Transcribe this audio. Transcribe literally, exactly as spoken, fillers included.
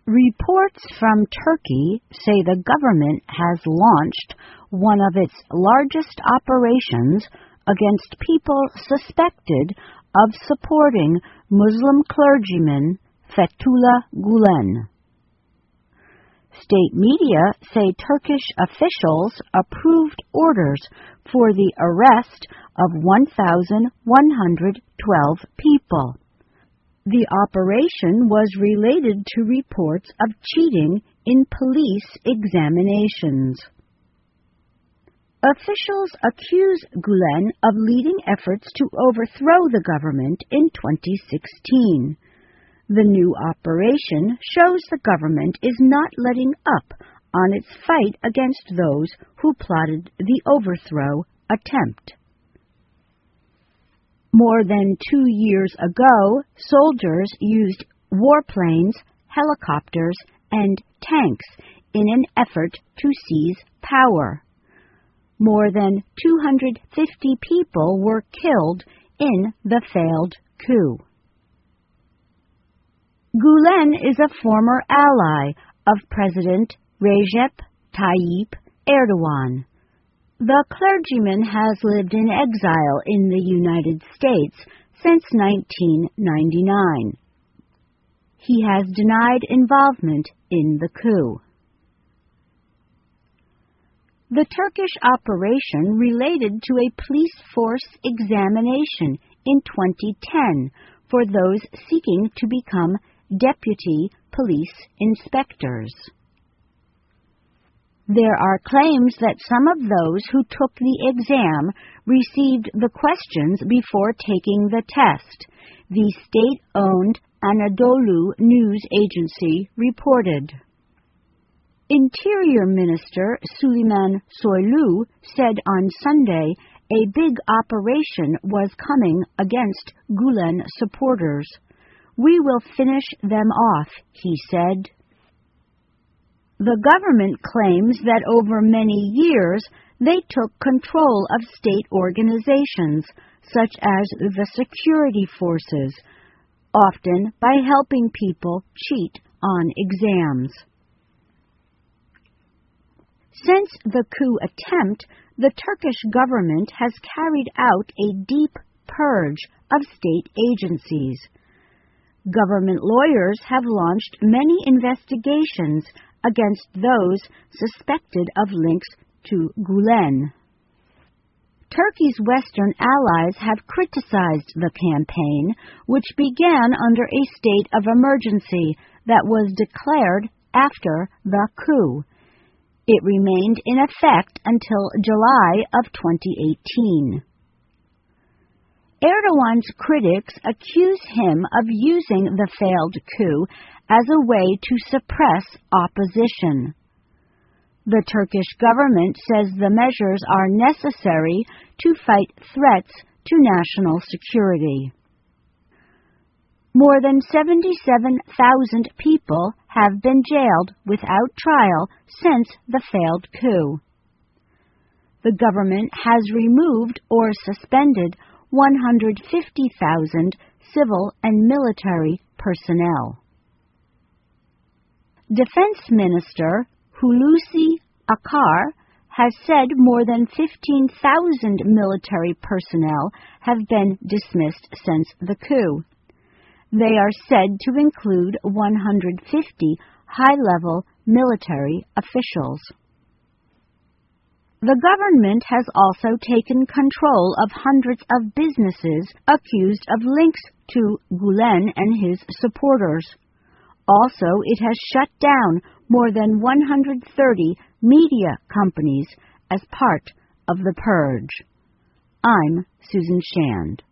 Reports from Turkey say the government has launched one of its largest operations against people suspected of supporting Muslim clergyman Fethullah Gulen. State media say Turkish officials approved orders for the arrest of one thousand one hundred twelve people. The operation was related to reports of cheating in police examinations. Officials accuse Gulen of leading efforts to overthrow the government in twenty sixteen. The new operation shows the government is not letting up on its fight against those who plotted the overthrow attempt. More than two years ago, soldiers used warplanes, helicopters, and tanks in an effort to seize power. More than two hundred fifty people were killed in the failed coup. Gulen is a former ally of President Recep Tayyip Erdogan. The clergyman has lived in exile in the United States since nineteen ninety-nine. He has denied involvement in the coup. The Turkish operation related to a police force examination in twenty ten for those seeking to become deputy police inspectors. There are claims that some of those who took the exam received the questions before taking the test, the state-owned Anadolu News Agency reported. Interior Minister Süleyman Soylu said on Sunday a big operation was coming against Gulen supporters. "We will finish them off," he said. The government claims that over many years they took control of state organizations, such as the security forces, often by helping people cheat on exams. Since the coup attempt, the Turkish government has carried out a deep purge of state agencies. Government lawyers have launched many investigations against those suspected of links to Gulen. Turkey's Western allies have criticized the campaign, which began under a state of emergency that was declared after the coup. It remained in effect until July of twenty eighteen. Erdogan's critics accuse him of using the failed coup as a way to suppress opposition. The Turkish government says the measures are necessary to fight threats to national security. More than seventy-seven thousand people have been jailed without trial since the failed coup. The government has removed or suspended one hundred fifty thousand civil and military personnel. Defense Minister Hulusi Akar has said more than fifteen thousand military personnel have been dismissed since the coup. They are said to include one hundred fifty high-level military officials. The government has also taken control of hundreds of businesses accused of links to Gulen and his supporters. Also, it has shut down more than one hundred thirty media companies as part of the purge. I'm Susan Shand.